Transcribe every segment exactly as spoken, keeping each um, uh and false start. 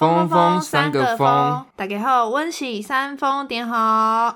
风风三个风，大家好，我是三风点好。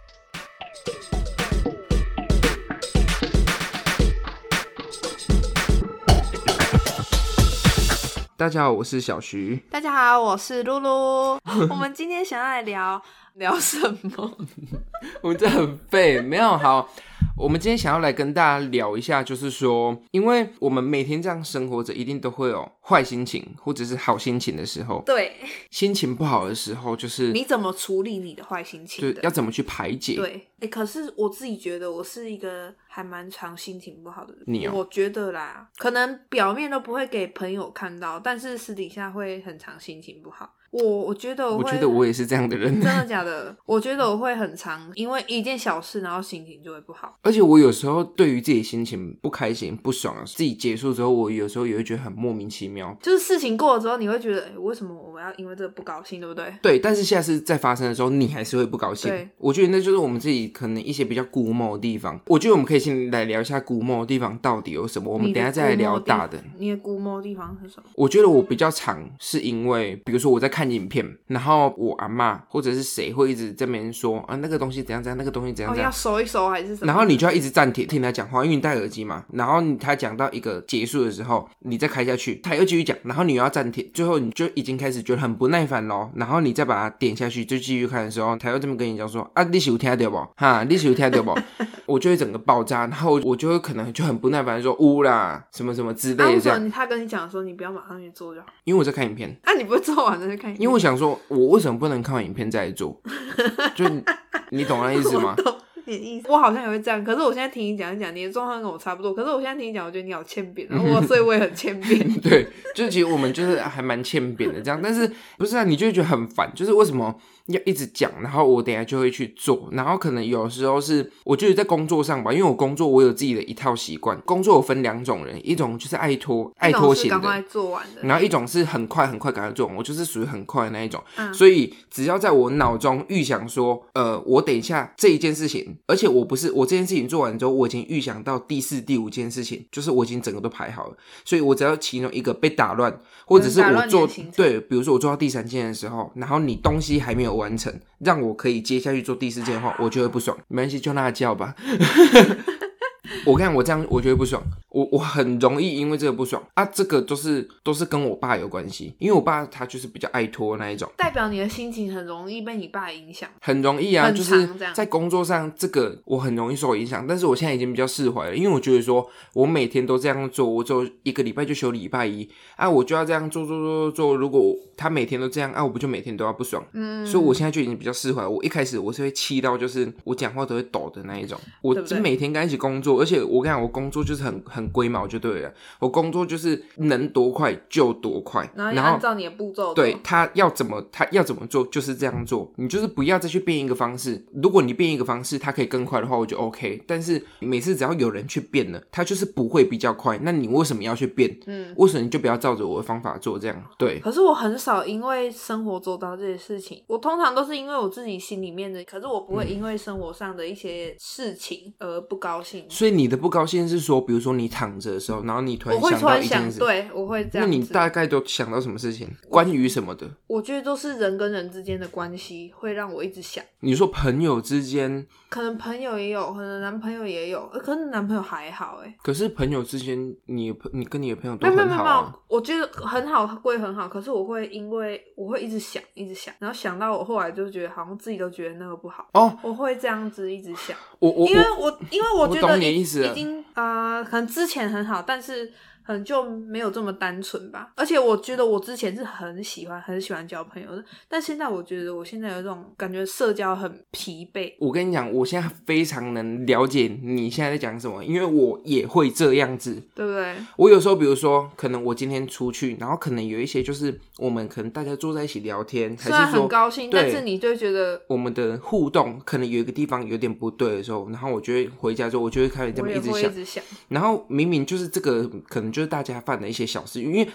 大家好，我是小徐。 大家好，我是露露。我们今天想要来聊聊什么？ 我们这很废，没有好。我们今天想要来跟大家聊一下，就是说，因为我们每天这样生活着，一定都会有坏心情或者是好心情的时候。 对， 心情不好的时候，就是你怎么处理你的坏心情的？ 就要怎么去排解？ 对，欸，可是我自己觉得我是一个还蛮常心情不好的人。 你哦， 我觉得啦，可能表面都不会给朋友看到，但是私底下会很常心情不好。我我觉得我会， 我觉得我也是这样的人。 真的假的？我觉得我会很常因为一件小事，然后心情就会不好。 而且我有时候对于自己心情不开心、不爽，自己结束之后，我有时候也会觉得很莫名其妙。 就是事情过了之后，你会觉得，欸，为什么我要因为这个不高兴，对不对？ 对，但是下次再发生的时候，你还是会不高兴。 对， 我觉得那就是我们自己可能一些比较古某的地方。我觉得我们可以先来聊一下古某的地方到底有什么，我们等一下再来聊大的。 你的古某的地方是什么？ 我觉得我比较常是因为，比如说我在看影片，然后我阿嬷或者是谁会一直在那边说啊那个东西怎样怎样，那个东西怎样怎样， 哦，要收一收还是什么？ 然后你就要一直暂停听他讲话，因为你戴耳机嘛。然后他讲到一个结束的时候，你再开下去，他又继续讲，然后你又要暂停，最后你就已经开始觉得很不耐烦咯。然后你再把它点下去，就继续看的时候，他又这么跟你讲说啊，你是有听到不？哈，你是有听到不？我就会整个爆炸，然后我就会可能就很不耐烦说呜啦什么什么之类的这样。 啊，为什么他跟你讲说你不要马上去做就好？ 因为我在看影片。 啊，你不会做完再去看影片？ 因为我想说，我为什么不能看完影片再来做？就你懂那意思吗？ 我懂你的意思。我好像也会这样，可是我现在听你讲一讲，你的状况跟我差不多。可是我现在听你讲，我觉得你好欠扁，然后我所以我也很欠扁。 对，就是其实我们就是还蛮欠扁的这样，但是不是啊？你就会觉得很烦，就是为什么要一直讲，然后我等一下就会去做，然后可能有时候是我觉得在工作上吧，因为我工作我有自己的一套习惯。工作有分两种人，一种就是爱拖爱拖型的， 赶快做完的， 然后一种是很快很快赶快做完，我就是属于很快的那一种。 嗯， 所以只要在我脑中预想说，呃，我等一下这一件事情，而且我不是我这件事情做完之后，我已经预想到第四、第五件事情，就是我已经整个都排好了，所以我只要其中一个被打乱，或者是我做对，比如说我做到第三件的时候，然后你东西还没有完成，让我可以接下去做第四件的话，我就会不爽。没关系，就让他叫吧。我看我这样我就会不爽，我我很容易因为这个不爽啊，这个都是都是跟我爸有关系，因为我爸他就是比较爱拖那一种， 代表你的心情很容易被你爸影响， 很容易啊，就是在工作上这个我很容易受影响，但是我现在已经比较释怀了，因为我觉得说我每天都这样做，我只有一个礼拜就休礼拜一啊，我就要这样做做做做做，如果他每天都这样啊，我不就每天都要不爽，嗯，所以我现在就已经比较释怀了。我一开始我是会气到就是我讲话都会抖的那一种，我就每天跟他一起工作，而且我跟你讲，我工作就是很很龟毛就对了，我工作就是能多快就多快， 然后你按照你的步骤， 对，他要怎么他要怎么做就是这样做，你就是不要再去变一个方式。如果你变一个方式，它可以更快的话，我就 OK。但是每次只要有人去变了，他就是不会比较快，那你为什么要去变？嗯，为什么你就不要照着我的方法做？这样对。 可是我很少因为生活做到这些事情，我通常都是因为我自己心里面的，可是我不会因为生活上的一些事情而不高兴。嗯， 所以你的不高兴是说，比如说你躺着的时候，然后你突然想到一件事， 对，我会这样子。 那你大概都想到什么事情？关于什么的？ 我觉得都是人跟人之间的关系会让我一直想。 你说朋友之间， 可能朋友也有，可能男朋友也有，可是男朋友还好哎。 可是朋友之间，你你跟你的朋友都很好啊。没有没有没有， 我觉得很好归很好，可是我会因为我会一直想一直想，然后想到我后来就觉得好像自己都觉得那个不好哦，我会这样子一直想。 我我因为我因为我觉得已经啊、呃，可能之前很好，但是可能就没有这么单纯吧。而且我觉得我之前是很喜欢很喜欢交朋友的，但现在我觉得我现在有这种感觉，社交很疲惫。 我跟你讲，我现在非常能了解你现在在讲什么，因为我也会这样子， 对不对？ 我有时候比如说可能我今天出去，然后可能有一些就是我们可能大家坐在一起聊天， 虽然很高兴，但是你就会觉得我们的互动可能有一个地方有点不对的时候，然后我就会回家之后我就会开始这么一直 想, 一直想然后明明就是这个可能就是大家犯的一些小事，因为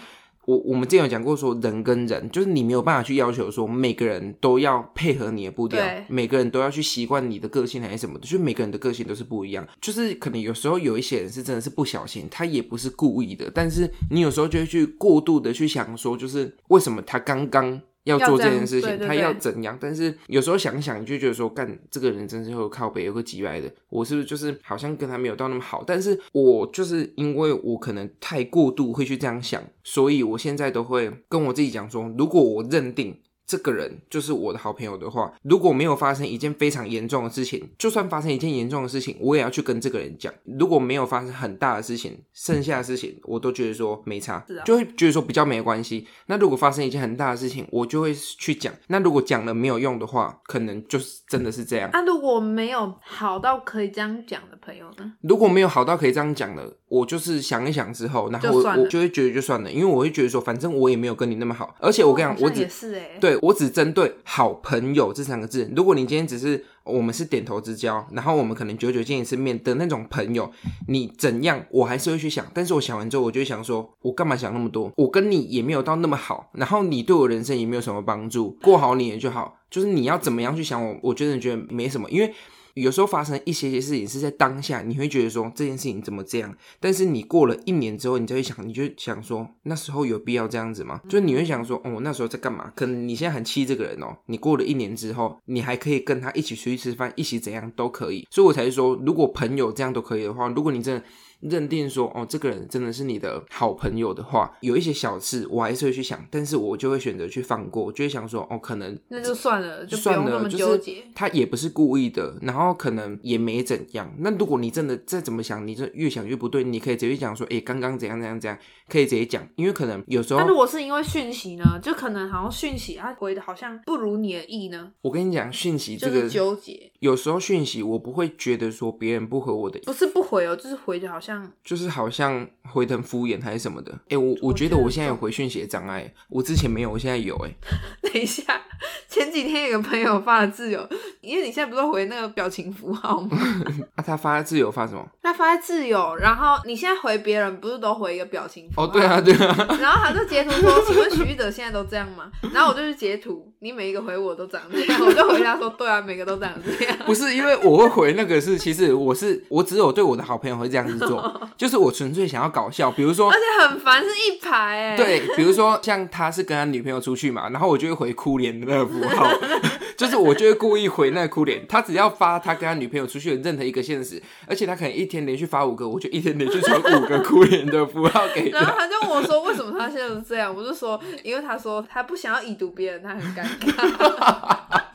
我我们之前有讲过说人跟人就是你没有办法去要求说每个人都要配合你的步调，每个人都要去习惯你的个性还是什么的，就是每个人的个性都是不一样，就是可能有时候有一些人是真的是不小心，他也不是故意的，但是你有时候就会去过度的去想说就是为什么他刚刚要做这件事情， 对对对， 他要怎样，但是有时候想想你就觉得说干这个人真是有靠北有个几百的，我是不是就是好像跟他没有到那么好，但是我就是因为我可能太过度会去这样想，所以我现在都会跟我自己讲说，如果我认定这个人就是我的好朋友的话，如果没有发生一件非常严重的事情，就算发生一件严重的事情我也要去跟这个人讲，如果没有发生很大的事情，剩下的事情我都觉得说没差，就会觉得说比较没关系。那如果发生一件很大的事情我就会去讲，那如果讲了没有用的话，可能就是真的是这样啊。如果没有好到可以这样讲的朋友呢？ 如果没有好到可以这样讲的，我就是想一想之后，然后 我, 我就会觉得就算了，因为我会觉得说反正我也没有跟你那么好，而且我跟你讲、哦、我只也是耶， 对，我只针对好朋友这三个字，如果你今天只是我们是点头之交，然后我们可能久久见一次面的那种朋友，你怎样我还是会去想，但是我想完之后我就会想说我干嘛想那么多，我跟你也没有到那么好，然后你对我人生也没有什么帮助，过好你也就好，就是你要怎么样去想我，我真的觉得没什么，因为有时候发生一些些事情是在当下你会觉得说这件事情怎么这样，但是你过了一年之后你就会想，你就会想说那时候有必要这样子吗？就是你会想说哦，那时候在干嘛，可能你现在很气这个人哦，你过了一年之后你还可以跟他一起出去吃饭，一起怎样都可以，所以我才说如果朋友这样都可以的话，如果你真的认定说哦这个人真的是你的好朋友的话，有一些小事我还是会去想，但是我就会选择去放过，我就会想说哦可能那就算了，就不用那么纠结、就是、 他也不是故意的，然后可能也没怎样，那如果你真的再怎么想你就越想越不对，你可以直接讲说诶刚刚怎样怎样怎样，可以直接讲，因为可能有时候那如果是因为讯息呢，就可能好像讯息他回的好像不如你的意呢， 我跟你讲讯息这个就是纠结， 有时候讯息我不会觉得说别人不合我的意， 不是不回哦，就是回的好像就是好像回得很敷衍还是什么的。哎、欸，我我觉得我现在有回讯息的障碍，我之前没有，我现在有。哎、 欸，等一下，前几天有个朋友发了自由，因为你现在不是回那个表情符号吗？ 啊，他发自由发什么？ 他发在自由，然后你现在回别人不是都回一个表情符号？ 哦，对啊，对啊。 然后他就截图说：“请问许玉德现在都这样吗？”然后我就去截图，你每一个回我都长这样，我就回他说：“对啊，每个都长这样。” 不是因为我会回那个是，其实我是我只有对我的好朋友会这样子做，就是我纯粹想要搞笑，比如说， 而且很烦，是一排哎。 对，比如说像他是跟他女朋友出去嘛，然后我就会回哭脸的那个符号，就是我就会故意回那个哭脸。他只要发他跟他女朋友出去的任何一个现实，而且他可能一天连续发五个，我就一天连续传五个哭脸的符号给他。 然后他就问我说：“为什么他现在是这样？”我就说：“因为他说他不想要已读别人，他很尴尬。”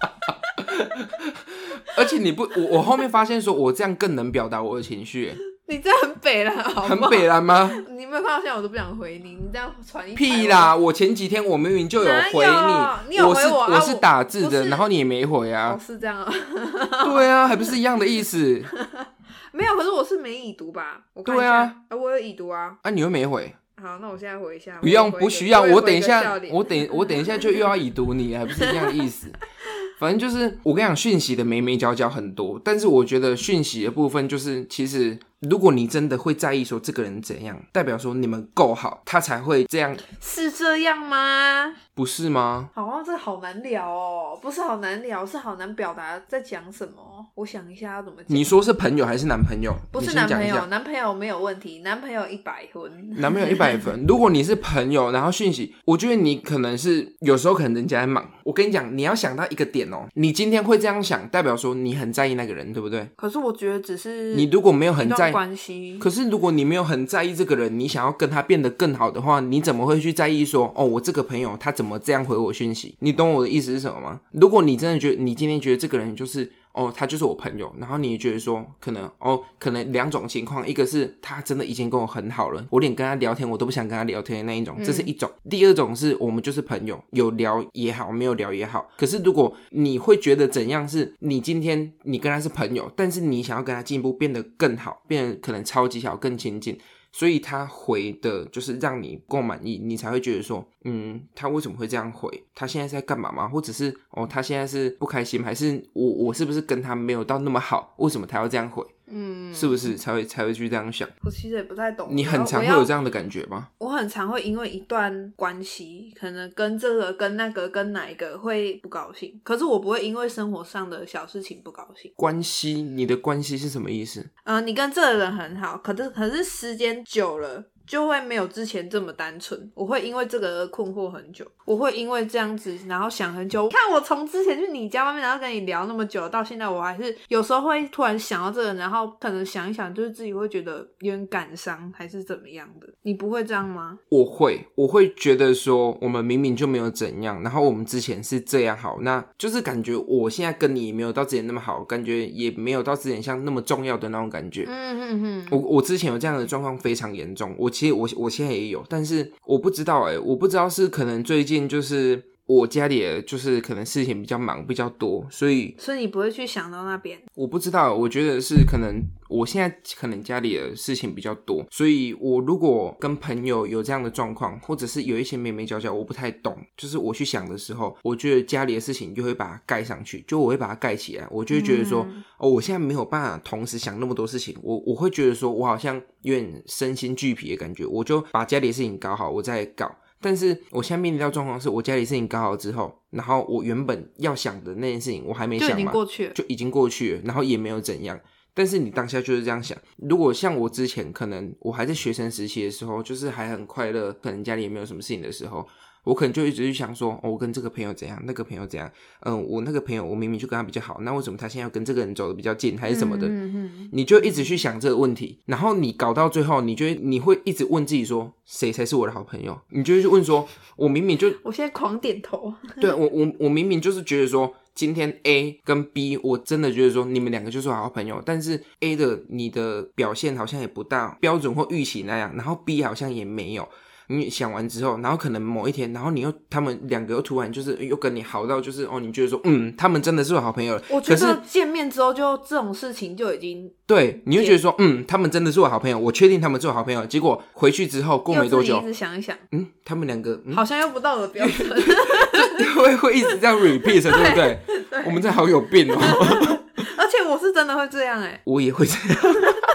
而且你不，我我后面发现说，我这样更能表达我的情绪。 你这样很北蓝，好不好？ 很北蓝吗？ 你没有看到现在我都不想回你，你这样传一屁啦！我前几天我明明就有回你， 你有回我， 我是、 啊、 我是打字的，然后你也没回啊。 哦，是这样啊。 对啊，还不是一样的意思。 没有，可是我是没已读吧？我看一下， 对啊， 啊，我有已读啊。 啊，你又没回。 好，那我现在回一下。 不用，不需要。我等一下， 我等我等一下就又要已读你，还不是一样的意思。反正就是我跟你讲，讯息的眉眉角角很多，但是我觉得讯息的部分就是其实如果你真的会在意说这个人怎样，代表说你们够好，他才会这样。 是这样吗？ 不是吗？ 好像这好难聊哦，不是好难聊，是好难表达在讲什么。我想一下要怎么讲。 你说是朋友还是男朋友？ 不是男朋友，男朋友没有问题，男朋友一百分， 男朋友一百分。如果你是朋友，然后讯息，我觉得你可能是有时候可能人家在忙。我跟你讲，你要想到一个点哦，你今天会这样想，代表说你很在意那个人，对不对？ 可是我觉得只是你如果没有很在意关系， 可是如果你没有很在意这个人，你想要跟他变得更好的话，你怎么会去在意说哦，我这个朋友他怎么这样回我讯息？你懂我的意思是什么吗？如果你真的觉得你今天觉得这个人就是哦，他就是我朋友，然后你也觉得说可能哦，可能两种情况，一个是他真的已经跟我很好了，我连跟他聊天我都不想跟他聊天的那一种，这是一种、嗯、第二种是我们就是朋友，有聊也好，没有聊也好。可是如果你会觉得怎样是你今天你跟他是朋友，但是你想要跟他进一步变得更好，变得可能超级好更亲近，所以他回的就是让你够满意，你才会觉得说嗯，他为什么会这样回？他现在是在干嘛吗？或者是哦，他现在是不开心，还是我我是不是跟他没有到那么好？为什么他要这样回？ 嗯， 嗯，是不是才会才会去这样想？ 我其实也不太懂。 你很常会有这样的感觉吗？ 我很常会因为一段关系，可能跟这个、跟那个、跟哪一个会不高兴，可是我不会因为生活上的小事情不高兴。 关系，你的关系是什么意思？ 嗯、呃，你跟这个人很好，可是可是时间久了。就会没有之前这么单纯，我会因为这个而困惑很久，我会因为这样子然后想很久。看我从之前去你家外面然后跟你聊那么久到现在，我还是有时候会突然想到这个，然后可能想一想就是自己会觉得有点感伤还是怎么样的。你不会这样吗？ 我会我会觉得说我们明明就没有怎样，然后我们之前是这样好，那就是感觉我现在跟你也没有到之前那么好，感觉也没有到之前像那么重要的那种感觉。 嗯哼哼， 我我之前有这样的状况非常严重，我其实我我现在也有，但是我不知道欸，我不知道是可能最近就是我家里就是可能事情比较忙比较多，所以所以你不会去想到那边。 我不知道，我觉得是可能我现在可能家里的事情比较多，所以我如果跟朋友有这样的状况，或者是有一些眉眉角角我不太懂，就是我去想的时候，我觉得家里的事情就会把它盖上去，就我会把它盖起来，我就会觉得说、嗯、哦，我现在没有办法同时想那么多事情，我我会觉得说我好像有点身心俱疲的感觉，我就把家里的事情搞好我再搞。但是我现在面临到状况是我家里事情搞好之后，然后我原本要想的那件事情我还没想嘛， 就已经过去了， 就已经过去了，然后也没有怎样。但是你当下就是这样想，如果像我之前可能我还在学生时期的时候，就是还很快乐，可能家里也没有什么事情的时候，我可能就一直去想说、哦、我跟这个朋友怎样，那个朋友怎样，嗯，我那个朋友我明明就跟他比较好，那为什么他现在要跟这个人走得比较近还是什么的、嗯嗯、你就一直去想这个问题，然后你搞到最后你就会你会一直问自己说谁才是我的好朋友，你就会去问说我明明就我现在狂点头对，我我我明明就是觉得说今天 A 跟 B 我真的觉得说你们两个就是好朋友，但是 A 的你的表现好像也不大标准或预期那样，然后 B 好像也没有，你想完之后，然后可能某一天，然后你又他们两个又突然就是又跟你好到就是哦，你觉得说嗯，他们真的是我好朋友了。 我觉得见面之后就这种事情就已经对，你会觉得说嗯，他们真的是我好朋友，我确定他们是我好朋友。结果回去之后过没多久， 又自己一直想一想， 嗯，他们两个、嗯、 好像又不到我的标准， 会会一直这样 repeat， 对不对？对，我们真的好有病哦。 而且我是真的会这样哎、欸， 我也会这样。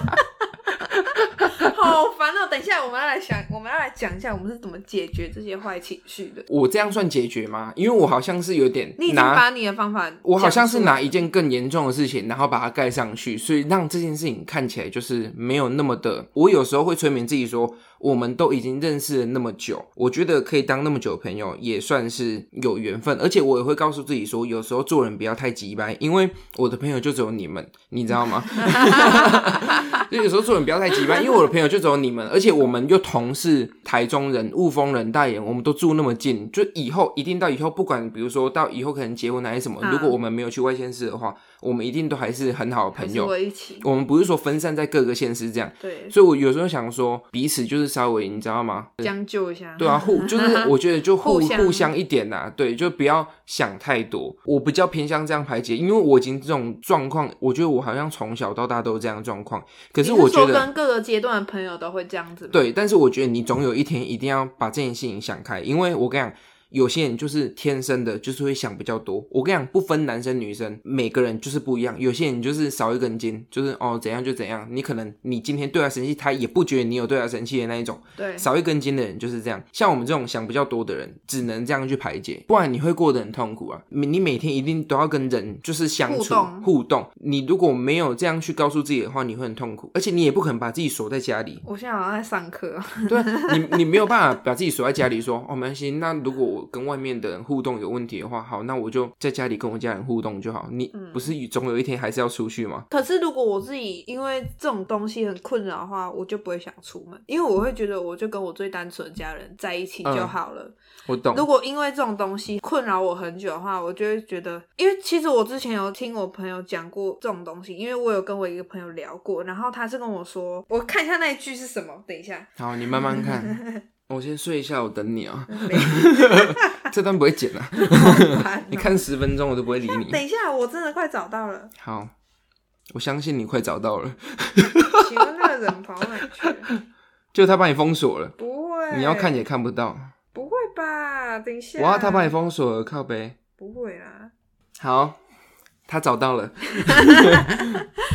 好烦哦！等一下，我们要来想，我们要来讲一下我们是怎么解决这些坏情绪的。 我这样算解决吗？因为我好像是有点， 你已经把你的方法， 我好像是拿一件更严重的事情，然后把它盖上去，所以让这件事情看起来就是没有那么的。我有时候会催眠自己说，我们都已经认识了那么久，我觉得可以当那么久的朋友，也算是有缘分。而且我也会告诉自己说，有时候做人不要太急掰，因为我的朋友就只有你们，你知道吗？就有时候做人不要太急掰，因为我的朋友就只有你们，而且我们又同是台中人、雾峰人、大眼，我们都住那么近，就以后一定到以后，不管比如说到以后可能结婚还是什么、啊，如果我们没有去外县市的话，我们一定都还是很好的朋友。 我一起， 我们不是说分散在各个县市这样。 对， 所以我有时候想说，彼此就是稍微你知道吗？ 将就一下。 对啊，互就是我觉得就互互相互相一点啦、啊，对，就不要想太多。我比较偏向这样排解，因为我已经这种状况，我觉得我好像从小到大都有这样的状况。可是我觉得你是说跟各个阶段的朋友都会这样子吗？ 对，但是我觉得你总有一天一定要把这件事情想开，因为我跟你讲。有些人就是天生的就是会想比较多，我跟你讲不分男生女生，每个人就是不一样，有些人就是少一根筋，就是哦怎样就怎样，你可能你今天对他生气，他也不觉得你有对他生气的那一种， 对， 少一根筋的人就是这样。像我们这种想比较多的人只能这样去排解，不然你会过得很痛苦啊。你每天一定都要跟人就是相处互动互动，你如果没有这样去告诉自己的话，你会很痛苦，而且你也不可能把自己锁在家里。 我现在好像在上课对啊，你你没有办法把自己锁在家里说哦没关系，那如果我跟外面的人互动有问题的话，好，那我就在家里跟我家人互动就好。你不是总有一天还是要出去吗？ 可是如果我自己因为这种东西很困扰的话，我就不会想出门，因为我会觉得我就跟我最单纯的家人在一起就好了、嗯、 我懂。 如果因为这种东西困扰我很久的话，我就会觉得，因为其实我之前有听我朋友讲过这种东西，因为我有跟我一个朋友聊过，然后他是跟我说，我看一下那一句是什么，等一下。 好，你慢慢看。我先睡一下，我等你啊。这段不会剪啊。喔、你看十分钟我都不会理你。 等一下，我真的快找到了。 好，我相信你快找到了。 请问那个人跑哪去了？ 就他把你封锁了。 不会， 你要看也看不到。 不会吧？等一下。 哇，他把你封锁了，靠北。 不会啦。 好，他找到了。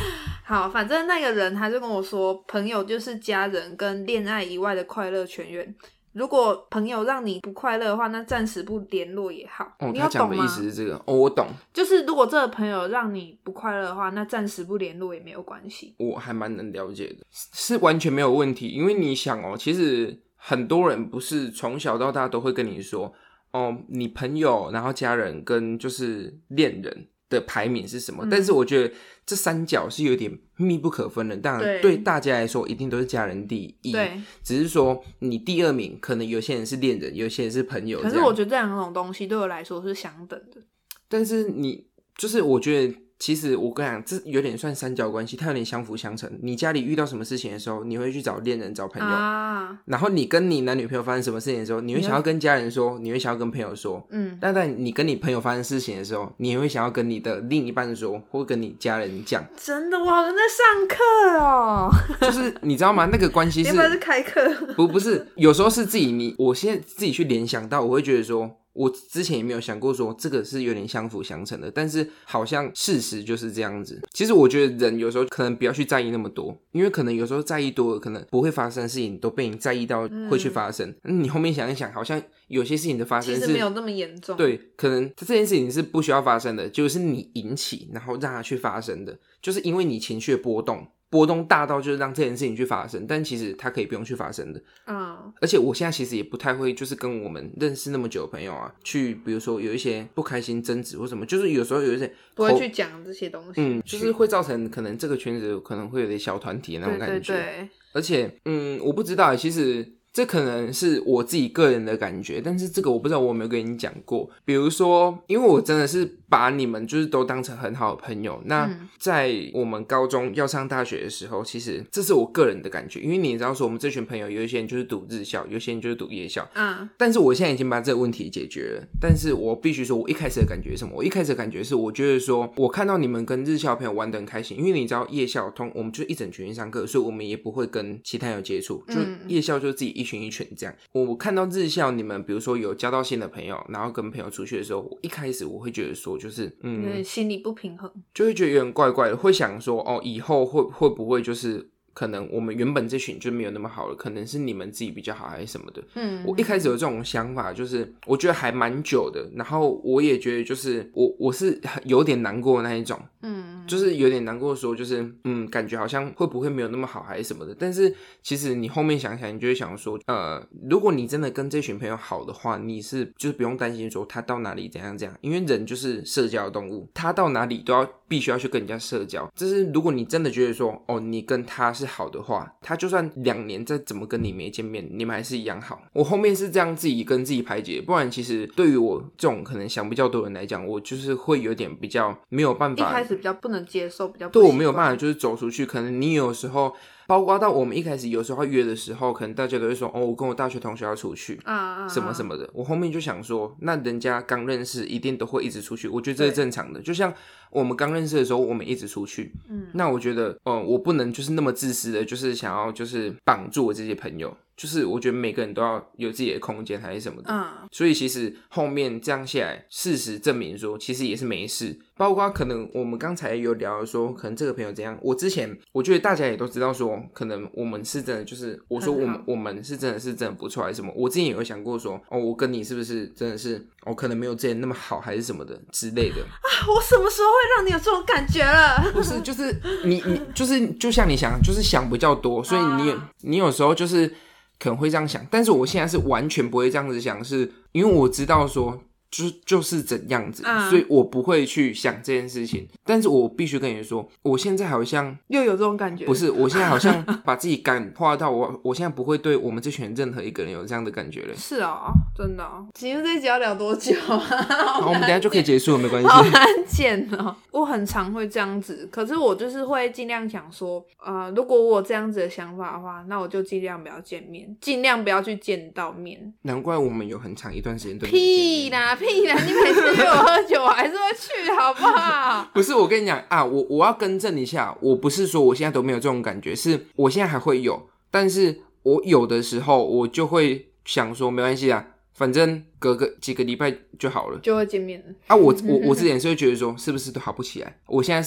好，反正那个人他就跟我说，朋友就是家人跟恋爱以外的快乐泉源。如果朋友让你不快乐的话，那暂时不联络也好。 哦， 你有懂吗？ 他讲的意思是这个。哦，我懂。 就是如果这个朋友让你不快乐的话，那暂时不联络也没有关系。 我还蛮能了解的，是完全没有问题。因为你想哦，其实很多人不是从小到大都会跟你说，哦，你朋友，然后家人跟就是恋人的排名是什么、嗯、但是我觉得这三角是有点密不可分的，当然对大家来说一定都是家人第一， 对， 只是说你第二名可能有些人是恋人，有些人是朋友， 可是我觉得这两种东西对我来说是相等的。 但是你就是我觉得其实我跟你讲，这有点算三角关系，它有点相辅相成。你家里遇到什么事情的时候，你会去找恋人找朋友、啊、然后你跟你男女朋友发生什么事情的时候，你会想要跟家人说，你会想要跟朋友说，嗯，但在你跟你朋友发生事情的时候，你也会想要跟你的另一半说，或跟你家人讲。 真的，我好像在上课哦。 就是你知道吗？那个关系是， 原来是开课。 不不是，有时候是自己你，我现在自己去联想到，我会觉得说。我之前也没有想过说这个是有点相辅相成的，但是好像事实就是这样子。其实我觉得人有时候可能不要去在意那么多，因为可能有时候在意多了，可能不会发生的事情都被你在意到会去发生、嗯、你后面想一想，好像有些事情的发生是其实没有那么严重， 对，可能这件事情是不需要发生的，就是你引起然后让它去发生的，就是因为你情绪的波动波动大到就是让这件事情去发生，但其实它可以不用去发生的。嗯，而且我现在其实也不太会就是跟我们认识那么久的朋友啊去比如说有一些不开心争执或什么，就是有时候有一些不会去讲这些东西， 嗯，就是会造成可能这个圈子可能会有点小团体的那种感觉。 对对对， 而且嗯，我不知道其实这可能是我自己个人的感觉，但是这个我不知道我有没有跟你讲过。比如说因为我真的是把你们就是都当成很好的朋友，那在我们高中要上大学的时候，其实这是我个人的感觉，因为你知道说我们这群朋友有一些人就是读日校，有些人就是读夜校，嗯，但是我现在已经把这个问题解决了。但是我必须说我一开始的感觉是什么？我一开始的感觉是我觉得说我看到你们跟日校的朋友玩得很开心，因为你知道夜校通我们就一整群人上课，所以我们也不会跟其他人有接触，就夜校就自己一群一群这样。我看到日校你们比如说有交到新的朋友，然后跟朋友出去的时候，我一开始我会觉得说就是嗯， 有点心理不平衡， 就会觉得有点怪怪的，会想说哦，以后会会不会就是可能我们原本这群就没有那么好了，可能是你们自己比较好还是什么的。嗯，我一开始有这种想法，就是我觉得还蛮久的，然后我也觉得就是我我是有点难过的那一种，嗯，就是有点难过说就是嗯，感觉好像会不会没有那么好还是什么的。但是其实你后面想起来，你就会想说，呃，如果你真的跟这群朋友好的话，你是就是不用担心说他到哪里怎样怎样，因为人就是社交的动物，他到哪里都要必须要去跟人家社交。就是如果你真的觉得说哦，你跟他是好的话，他就算两年再怎么跟你没见面，你们还是一样好。我后面是这样自己跟自己排解，不然其实对于我这种可能想比较多人来讲，我就是会有点比较没有办法， 一开始比较不能接受，比较不对我没有办法就是走出去。可能你有时候包括到我们一开始有时候约的时候，可能大家都会说哦，我跟我大学同学要出去啊什么什么的。我后面就想说，那人家刚认识一定都会一直出去，我觉得这是正常的。就像我们刚认识的时候，我们一直出去，嗯，那我觉得，嗯，我不能就是那么自私的，就是想要就是绑住我这些朋友。就是我觉得每个人都要有自己的空间还是什么的，嗯，所以其实后面这样下来，事实证明说其实也是没事。包括可能我们刚才有聊说可能这个朋友怎样，我之前我觉得大家也都知道说可能我们是真的就是我说我们我们是真的是真的不错还是什么，我之前也有想过说哦，我跟你是不是真的是哦可能没有之前那么好还是什么的之类的啊。我什么时候会让你有这种感觉了？ 不是，就是你你就是就像你想就是想比较多，所以你、啊、你有时候就是可能会这样想，但是我现在是完全不会这样子想，是因为我知道说就就是怎样子、嗯、所以我不会去想这件事情。但是我必须跟你说，我现在好像又有这种感觉， 不是，我现在好像把自己感化到我我现在不会对我们这群任何一个人有这样的感觉了。 是哦，真的哦。今天这一集要聊多久啊？ 好，我们等一下就可以结束了，没关系。 好难剪哦。我很常会这样子，可是我就是会尽量想说，呃，如果我有这样子的想法的话，那我就尽量不要见面，尽量不要去见到面。 难怪我们有很长一段时间都没见面。 屁啦屁啦，你每次约我喝酒，我还是会去，好不好？ 不是，我跟你讲啊，我我要更正一下，我不是说我现在都没有这种感觉，是我现在还会有，但是我有的时候我就会想说，没关系啊，反正隔个几个礼拜就好了， 就会见面了。 啊，我我我之前是会觉得说，是不是都好不起来？我现在是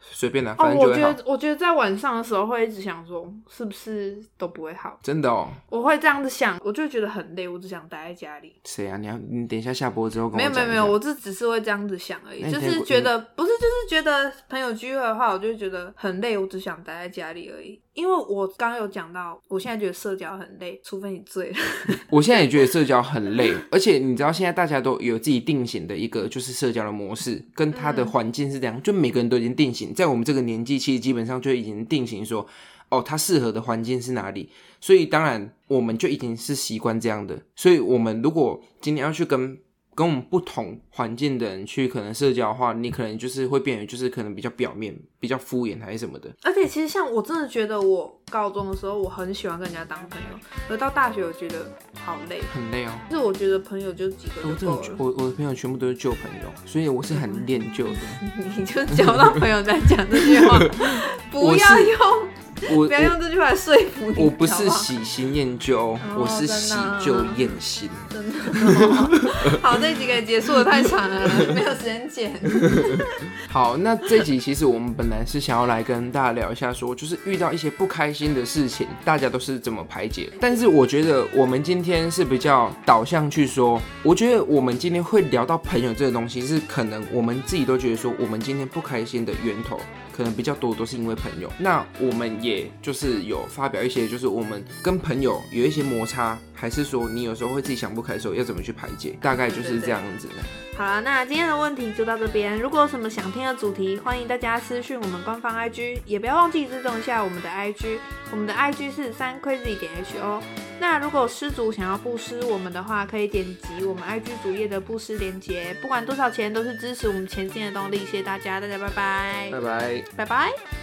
随便啦， 哦， 反正就会好。 我觉得，我觉得在晚上的时候会一直想说，是不是都不会好？ 真的哦， 我会这样子想，我就觉得很累，我只想待在家里。 谁啊？你要你等一下下播之后跟我讲。 没有没有没有，我这只是会这样子想而已，就是觉得不是，就是觉得朋友聚会的话，我就会觉得很累，我只想待在家里而已。因为我刚刚有讲到，我现在觉得社交很累，除非你醉了。 我现在也觉得社交很累，而且你知道现在大家都有自己定型的一个就是社交的模式，跟他的环境是这样，嗯、就每个人都已经定型，在我们这个年纪，其实基本上就已经定型说，哦，他适合的环境是哪里，所以当然我们就已经是习惯这样的，所以我们如果今天要去跟跟我们不同环境的人去可能社交的话，你可能就是会变得就是可能比较表面比较敷衍还是什么的。 而且其实像我真的觉得我高中的时候我很喜欢跟人家当朋友，而到大学我觉得好累， 很累哦。 就是我觉得朋友就几个就够了。 我我的朋友全部都是旧朋友，所以我是很恋旧的。 你就交到朋友在讲这句话，不要用我不要用这句话来说服你。 我不是喜新厌旧， 哦、 我是喜旧厌新。 真的、哦，好，这一集可以结束的太长了，没有时间剪。 好，那这一集其实我们本来是想要来跟大家聊一下说，就是遇到一些不开心的事情，大家都是怎么排解。但是我觉得我们今天是比较导向去说，我觉得我们今天会聊到朋友这个东西，是可能我们自己都觉得说，我们今天不开心的源头可能比较多都是因为朋友。那我们也就是有发表一些，就是我们跟朋友有一些摩擦，还是说你有时候会自己想不开的时候要怎么去排解，大概就是这样子的。 好了，那今天的问题就到这边。如果有什么想听的主题，欢迎大家私讯我们官方 I G， 也不要忘记追踪一下我们的 I G， 我们的 I G 是三 crazy 点 H O。那如果失主想要布施我们的话，可以点击我们 I G 主页的布施连结，不管多少钱都是支持我们前进的动力。谢谢大家，大家拜拜， 拜拜， 拜拜。